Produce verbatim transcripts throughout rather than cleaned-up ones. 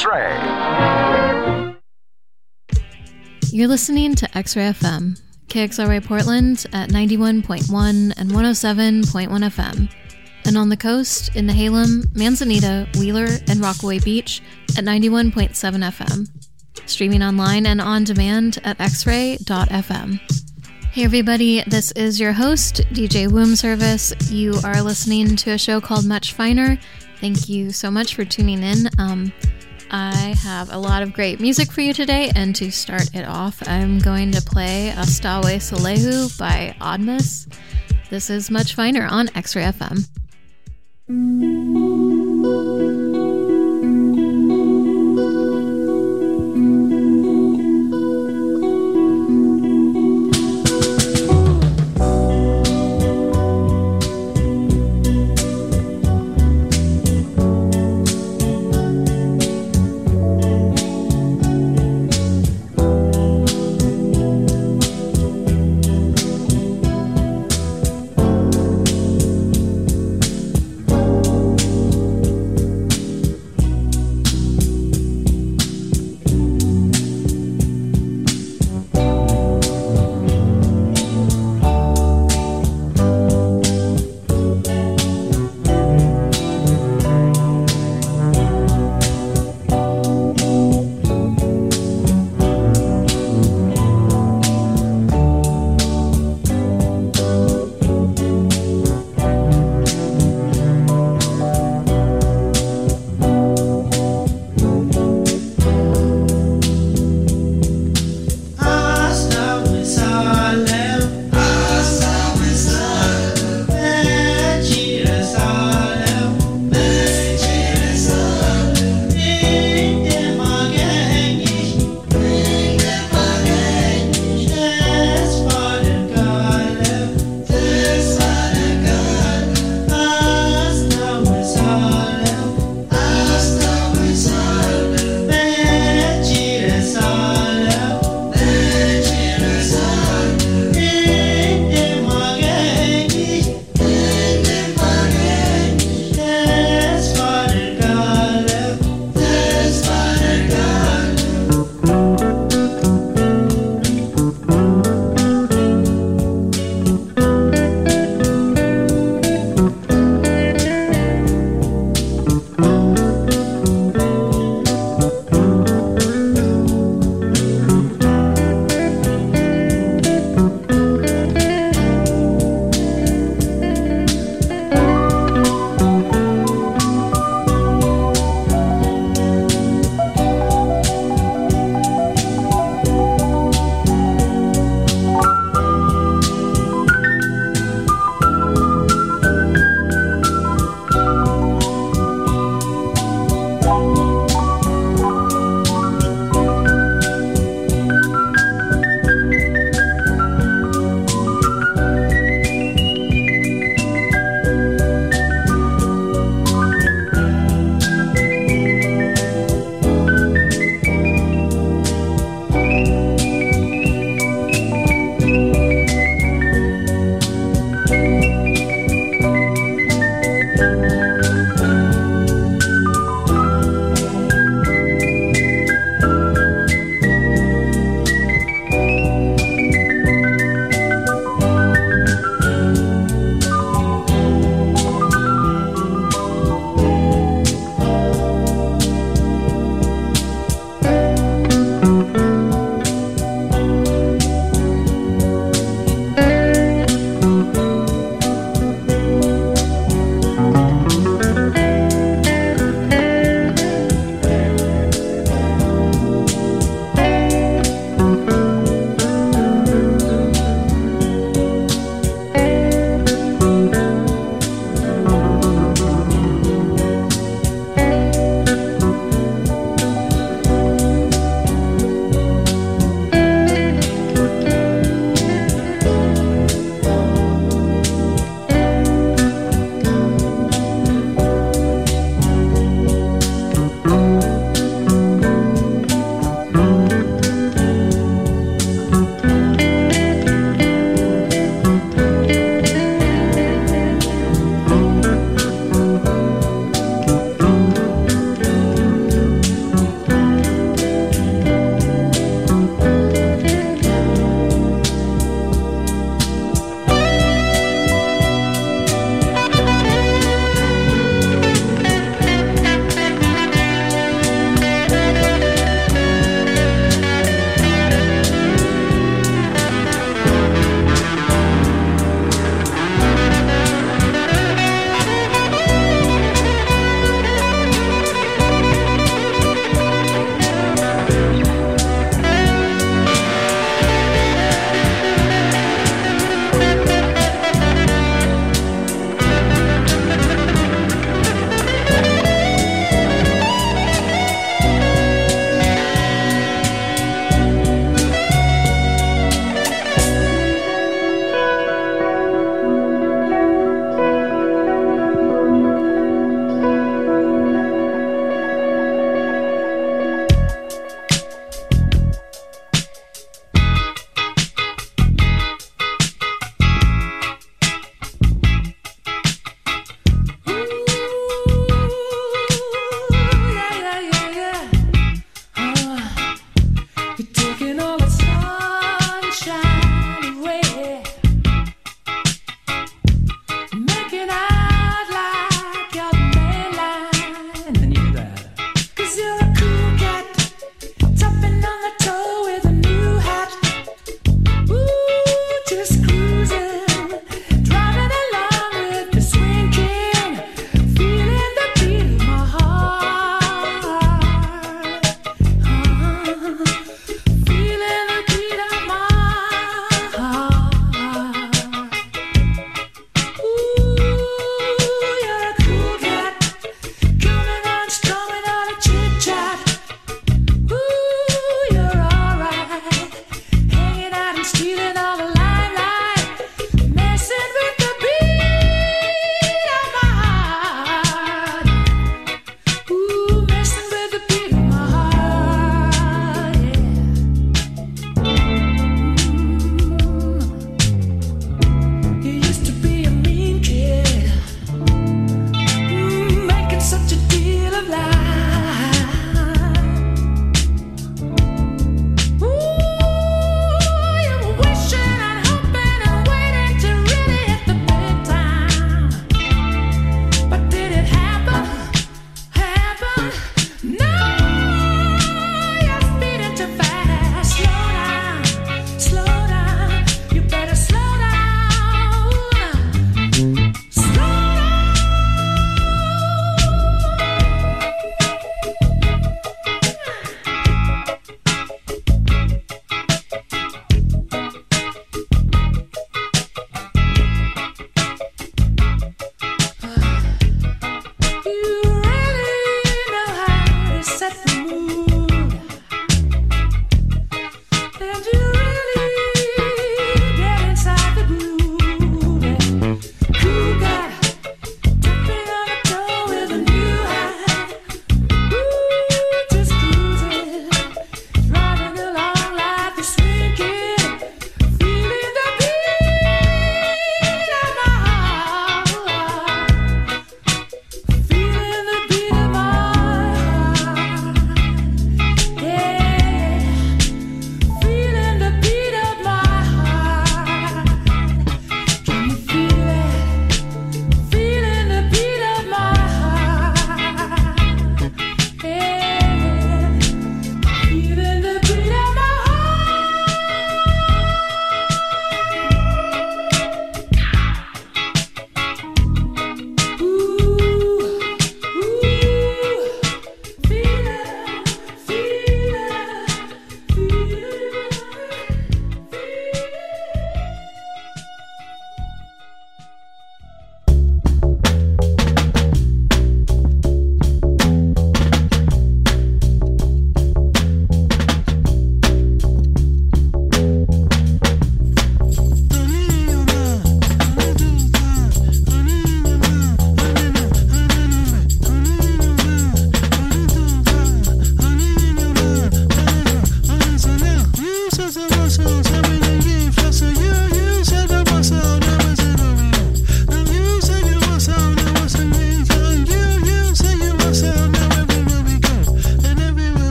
X-Ray. You're listening to X-Ray F M, K X R Y Portland at ninety-one point one and one oh seven point one F M. And on the coast, in Nehalem, Manzanita, Wheeler, and Rockaway Beach at ninety-one point seven F M. Streaming online and on demand at x ray dot f m. Hey everybody, this is your host, D J Womb Service. You are listening to a show called Much Finer. Thank you so much for tuning in. Um, I have a lot of great music for you today, and to start it off, I'm going to play Astawe Salehu by Oddmus. This is Much Finer on X-Ray F M. Thank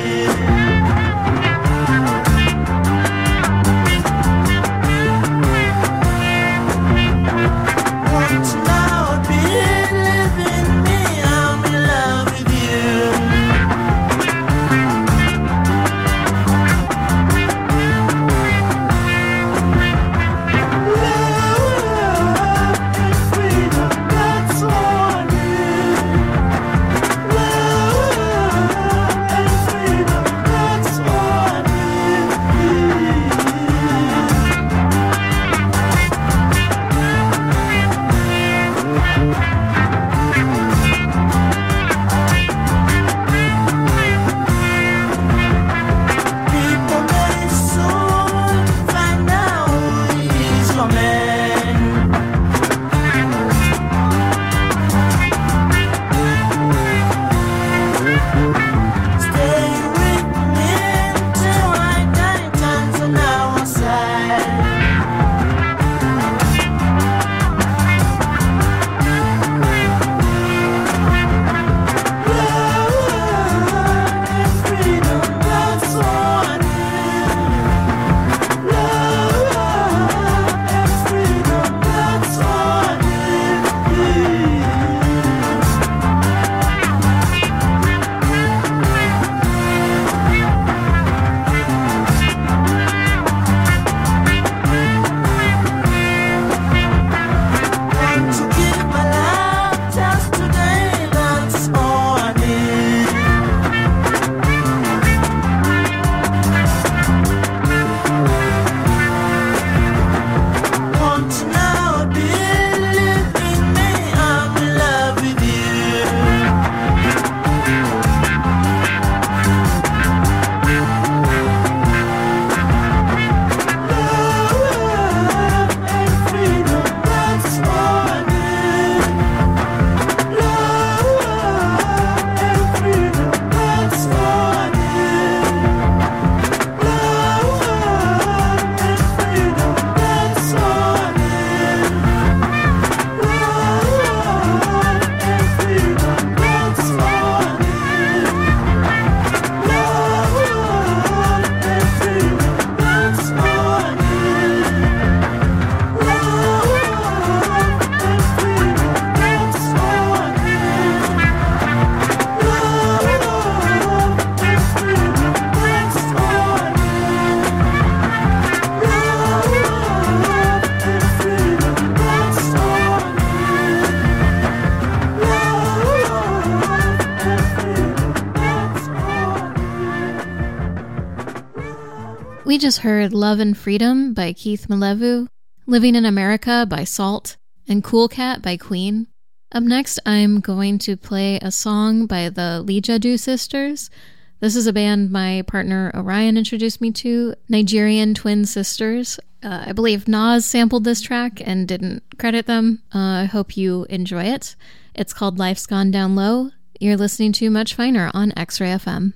We just heard Love and Freedom by Keith Malevu, Living in America by Salt, and Cool Cat by Queen. Up next, I'm going to play a song by the Lijadu Sisters. This is a band my partner Orion introduced me to, Nigerian twin sisters. Uh, I believe Nas sampled this track and didn't credit them. Uh, I hope you enjoy it. It's called Life's Gone Down Low. You're listening to Much Finer on X-Ray F M.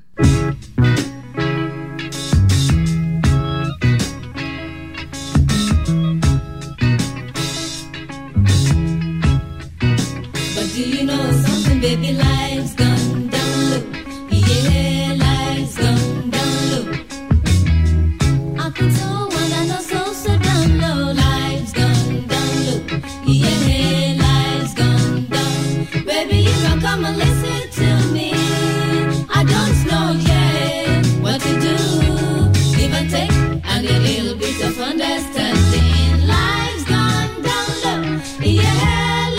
Do you know something, baby? Life's gone down low. Yeah, life's gone down low. I think so, and I know so, so down low. Life's gone down low. Yeah, life's gone down. Baby, you can come and listen to me. I don't know yet what to do. Give and take, and a little bit of understanding. Life's gone down low. Yeah.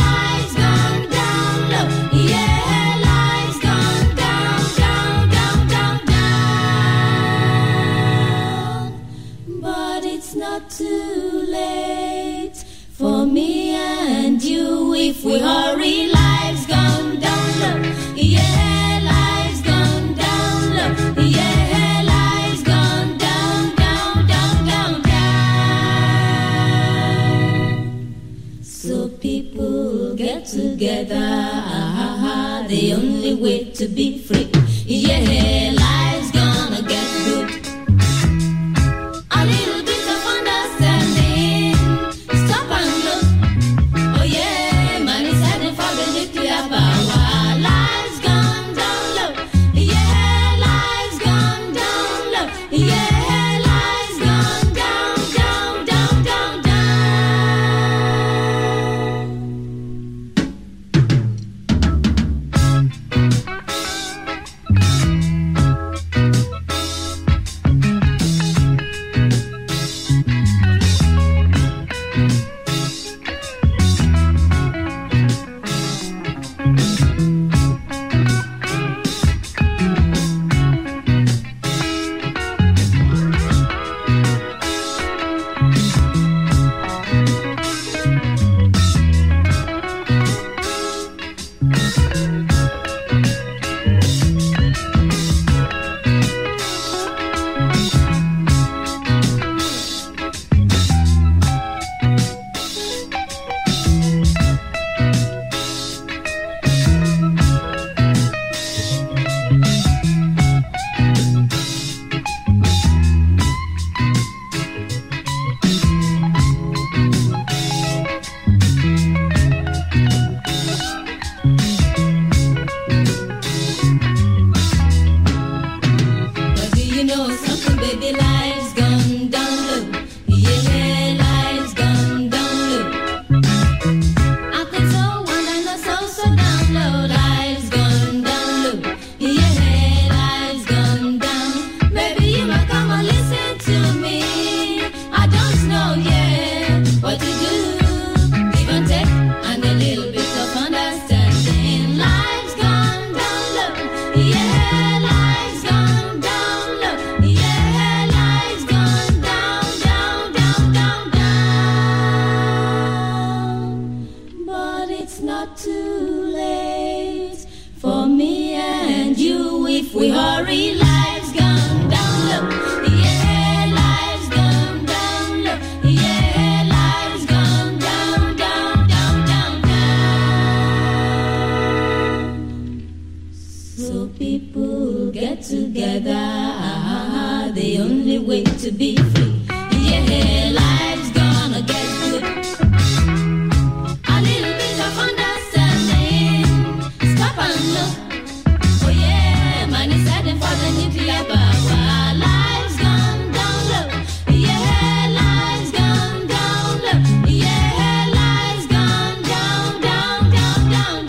Too late for me and you if we hurry. Life's gone down low. Yeah, life's gone down low. Yeah, life's gone down, down, down, down, down. So people get together. Ah, the only way to be free. Yeah, life's gonna get good. A little bit of understanding. Stop and look. Oh yeah, man is heading for the nuclear power. Life's gone down low. Yeah, life's gone together. Ah, the only way to be free. Yeah, life's gonna get good. A little bit of understanding. Stop and look. Oh yeah, man is heading for the nuclear power. Life's gone down low. Yeah, life's gone down low. Yeah, life's gone down, down, down, down,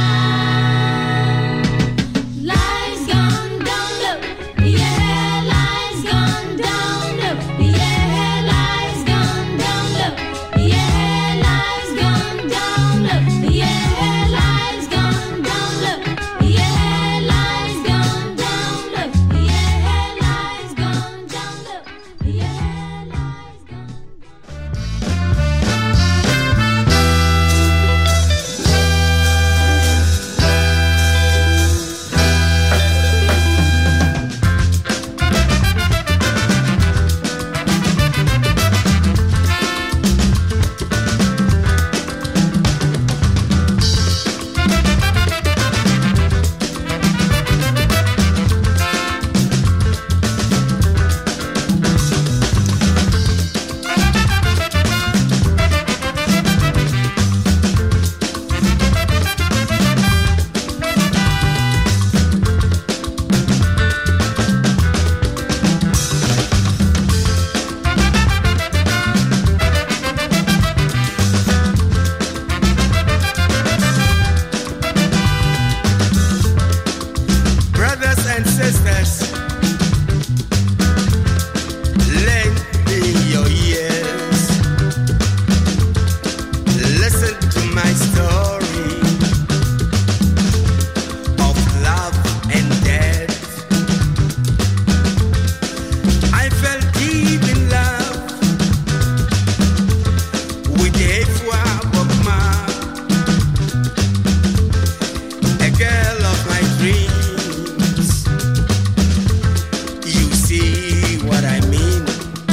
down. Life's gone down low. Yeah, life's gone down low. Yeah, life's gone down low. Yeah, life's gone down low. Yeah, life's gone down low. Yeah, life's gone down low. Yeah, life's gone down low. Yeah, life's gone. Brothers and sisters, lend me your ears. Listen to my story of love and death. I fell deep in love with Efwa Bokma, a girl of my dreams. You see what I mean?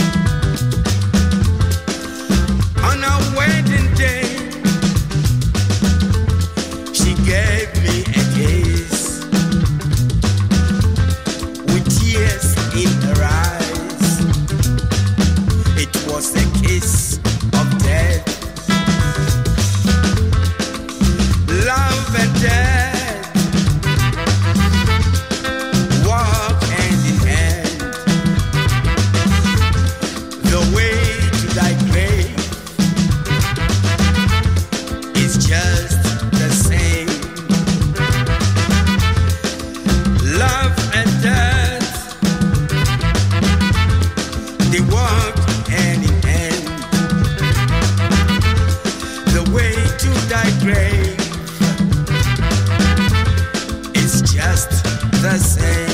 On our wedding day, she gave me a kiss with tears in her eyes. It was a kiss of death. Love and death walk hand in hand. The way to thy grave is just the same. Love and death, they walk hand in hand. The way to thy grave is just the same.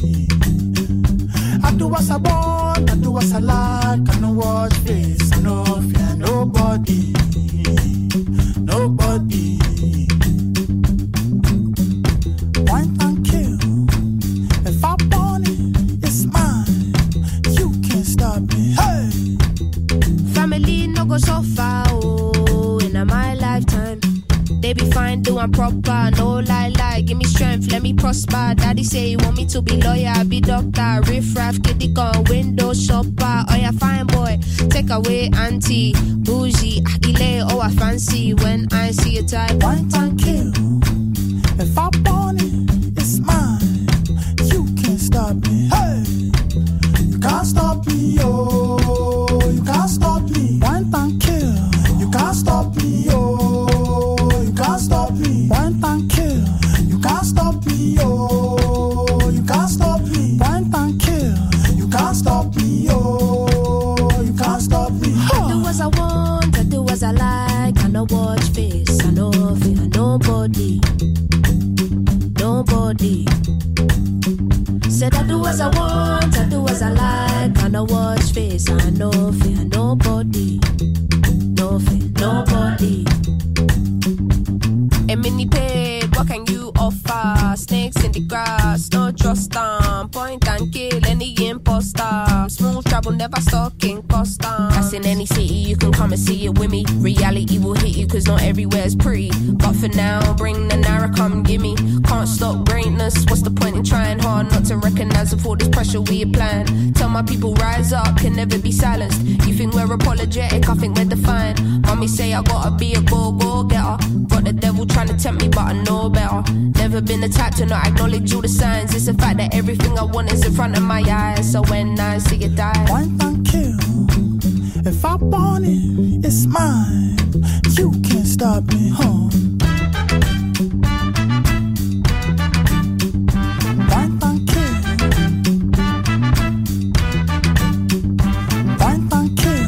I do what I want, I do what I like. I no watch face, I no fear nobody, nobody. Wine and kill. If I want it, it's mine. You can't stop me. Hey. Family no go so far, oh, in my lifetime. They be fine, doing proper, no lie, lie. Give me strength, let me prosper. Daddy say he want me to be lawyer, be doctor. Riff raff, kitty gun, window shopper. Oh yeah, fine boy, take away auntie, bougie, agile, oh I fancy. When I see a type, Wine and kill. If I want it, it's mine. You can't stop me. Hey, you can't stop me, oh, you can't stop me. Wine and kill. You can't stop me, oh, you can't stop me. Wine and kill. You can't stop me, oh, you can't stop me. Wine and kill. You can't stop me, oh, you can't stop me. I do as I want, I do as I like. I no watch face, I no fear nobody, nobody. Said I do as I want, I do as I like. I no watch face, I no fear nobody, no fear nobody. A mini paid, what can you offer? Snakes in the grass, no trust them. Point and kill any imposter. Smooth travel, never stalking custom. That's in any city, you can come and see it with me. Reality will hit you, cause not everywhere's pretty. But for now, bring the Nara, come gimme. Can't stop greatness, what's the point in trying hard not to recognize of all this pressure we applying? Tell my people rise up, can never be silenced. You think we're apologetic, I think we're defiant. Mommy say I gotta be a go-go-getter. Got the devil trying to tempt me, but I know better. Never been the type to not acknowledge all the signs. It's the fact that everything I want is in front of my eyes. So when I see it die, Wine and kill. If I want it, it's mine. You can't stop me, huh? Wine and kill. Wine and kill.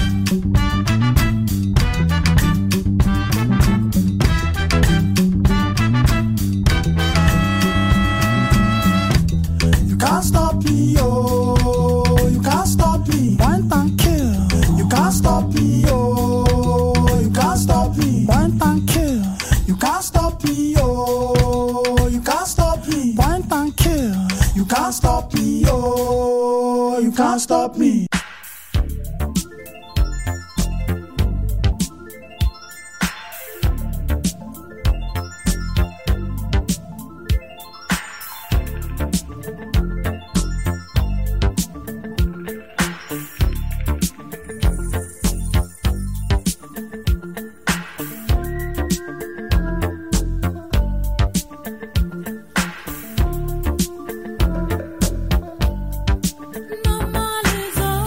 You can't stop me, oh, you can't stop me. Wine and kill. You can't stop me, oh, you can't stop me. Wine and kill. You can't stop me, oh, you can't stop me. Wine and kill. You can't stop me, oh, you can't stop me. Mama Lisa.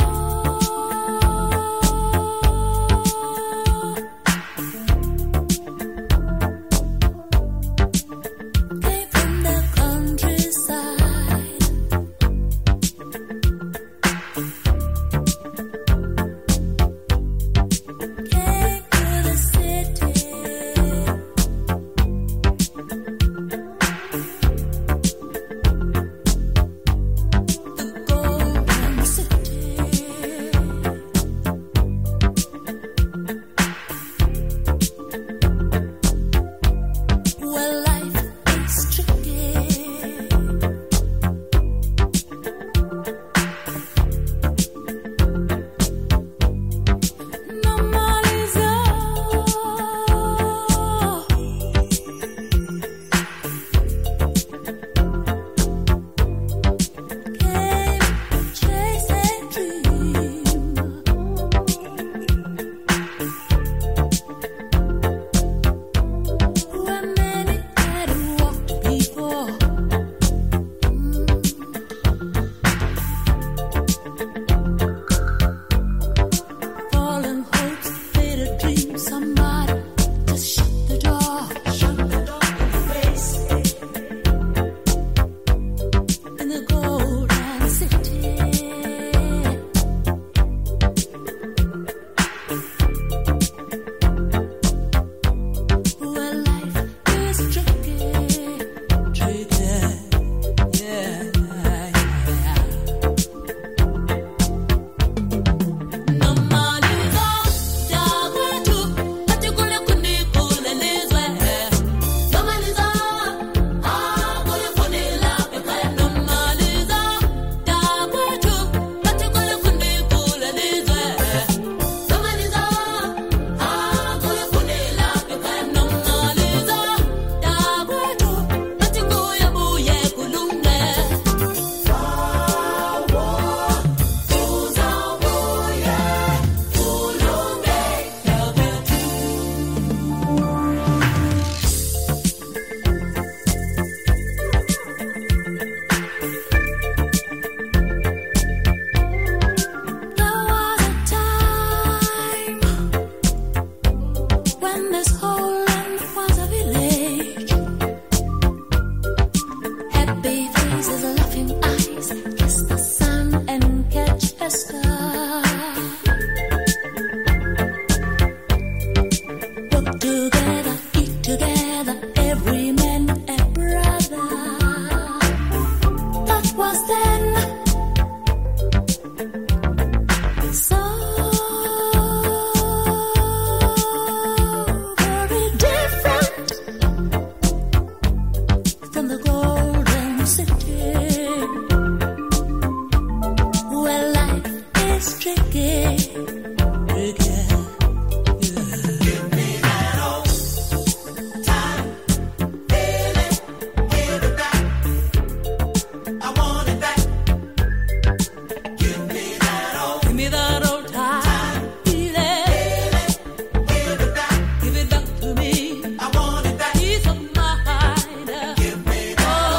It's tricky. Tricky.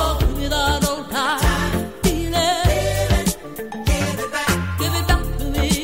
Me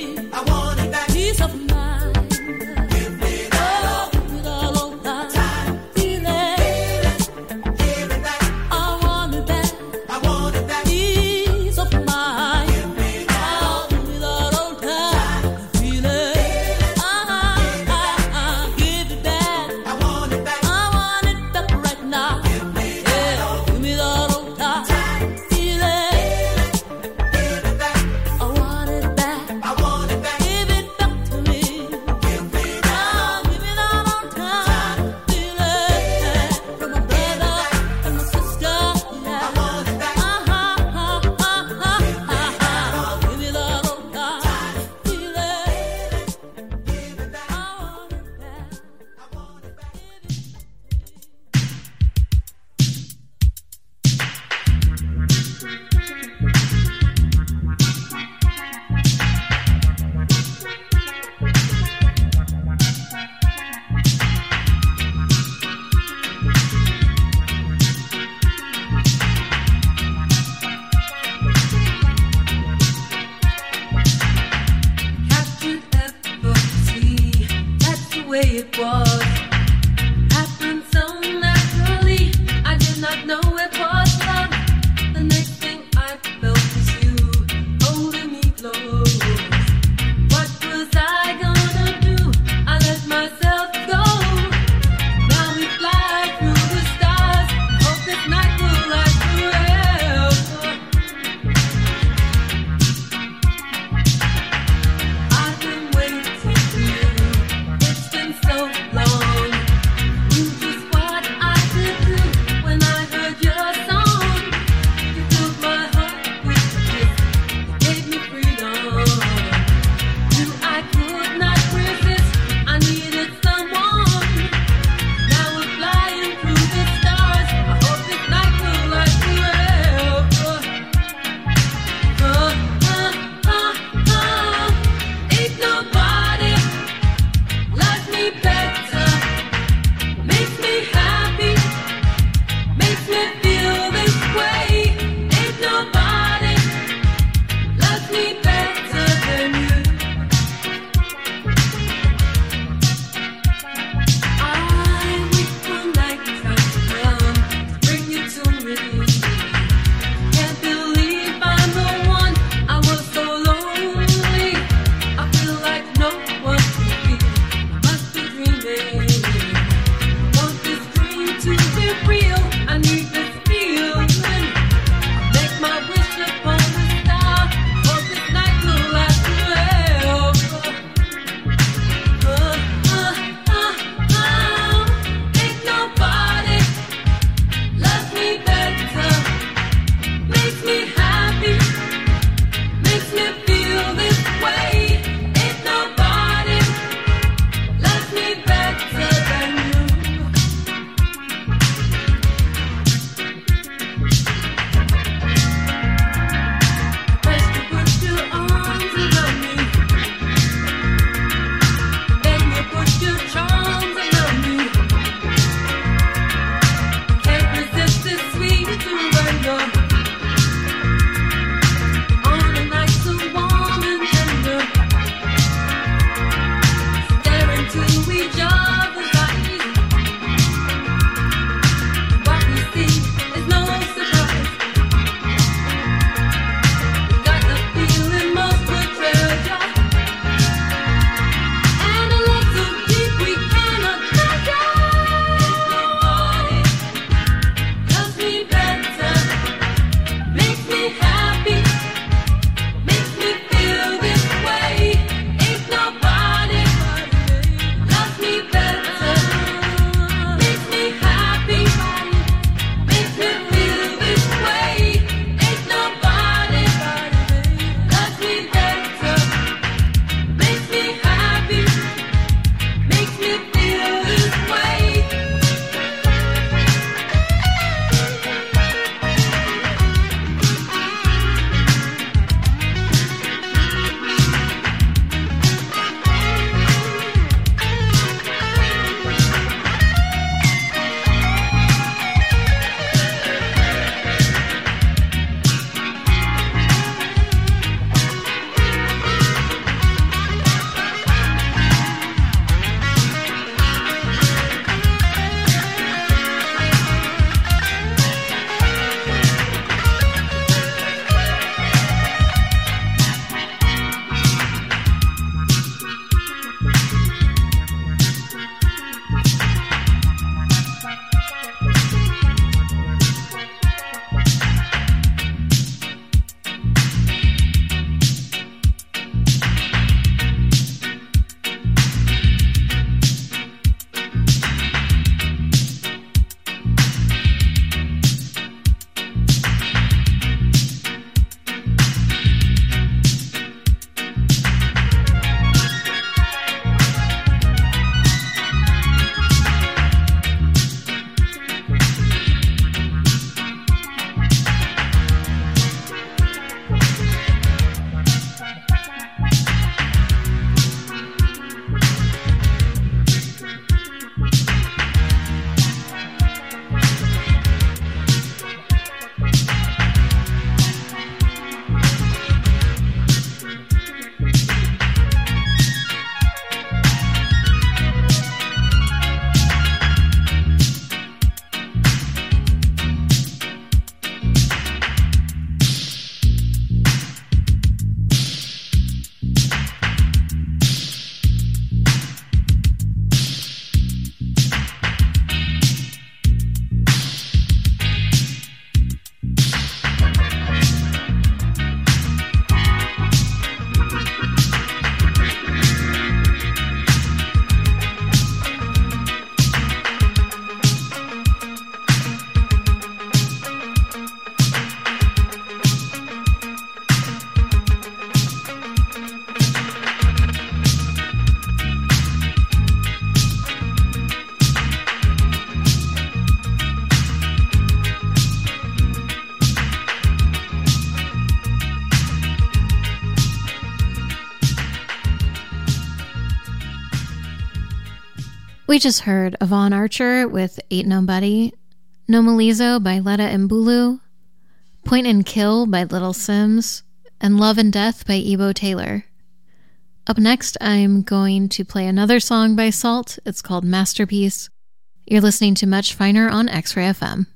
We just heard Yvonne Archer with Ain't Nobody, No Malizo by Letta and Bulu, Point and Kill by Little Sims, and Love and Death by Ebo Taylor. Up next, I'm going to play another song by Salt. It's called Masterpiece. You're listening to Much Finer on X-Ray F M.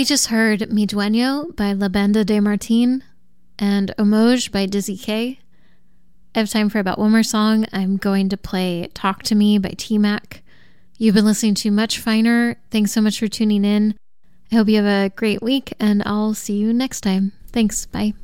We just heard Mi Dueño by La Banda de Martin and Homage by Dizzy K. I have time for about one more song. I'm going to play Talk to Me by T-Mac. You've been listening to Much Finer. Thanks so much for tuning in. I hope you have a great week, and I'll see you next time. Thanks. Bye.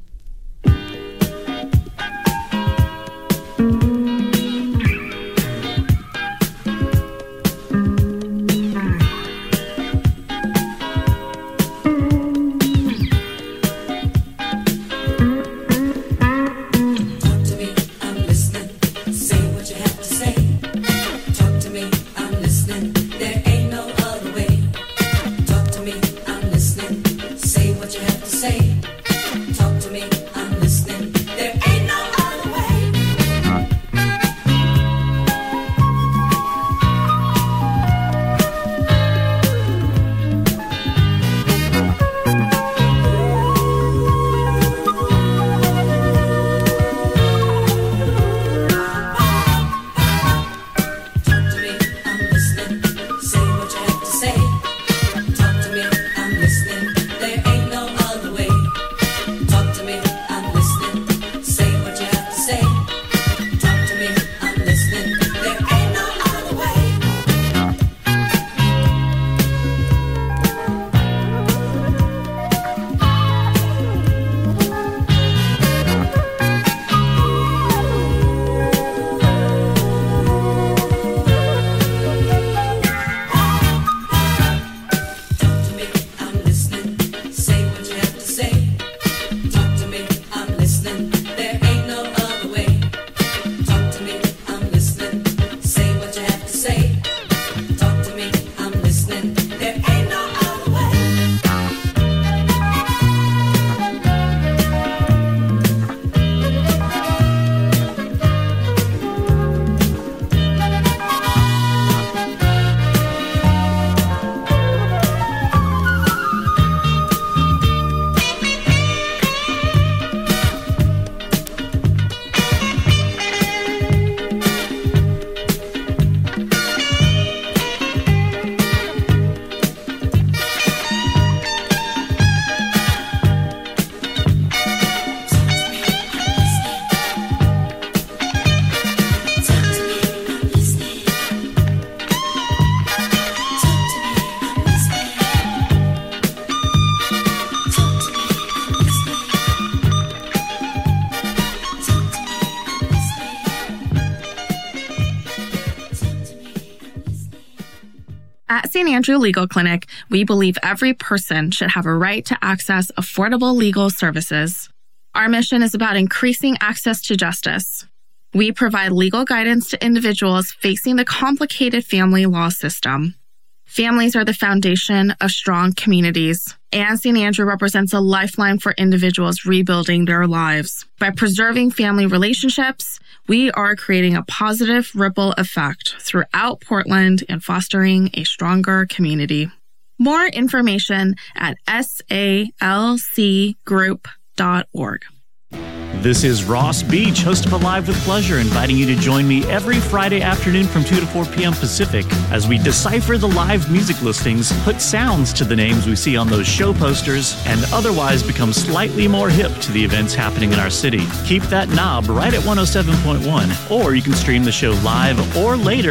At Saint Andrew Legal Clinic, we believe every person should have a right to access affordable legal services. Our mission is about increasing access to justice. We provide legal guidance to individuals facing the complicated family law system. Families are the foundation of strong communities, and Saint Andrew represents a lifeline for individuals rebuilding their lives. By preserving family relationships, we are creating a positive ripple effect throughout Portland and fostering a stronger community. More information at S A L C group dot org. This is Ross Beach, host of Alive with Pleasure, inviting you to join me every Friday afternoon from two to four p.m. Pacific as we decipher the live music listings, put sounds to the names we see on those show posters, and otherwise become slightly more hip to the events happening in our city. Keep that knob right at one oh seven point one, or you can stream the show live or later